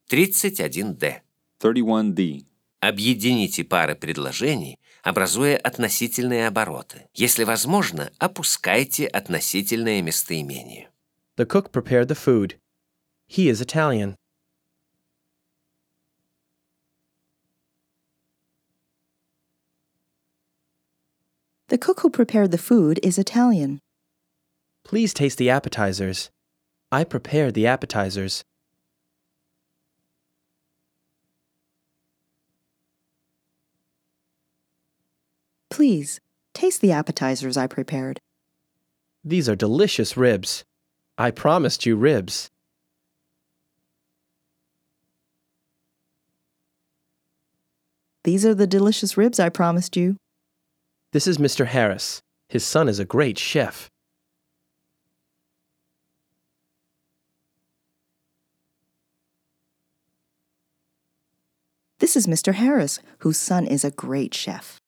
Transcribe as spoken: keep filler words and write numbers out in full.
тридцать один дэ. thirty-one D. Объедините пары предложений, образуя относительные обороты. Если возможно, опускайте относительное местоимение. The cook prepared the food. He is Italian. The cook who prepared the food is Italian. Please taste the appetizers. I prepared the appetizers. Please, taste the appetizers I prepared. These are delicious ribs. I promised you ribs. These are the delicious ribs I promised you. This is Mister Harris. His son is a great chef. This is Mister Harris, whose son is a great chef.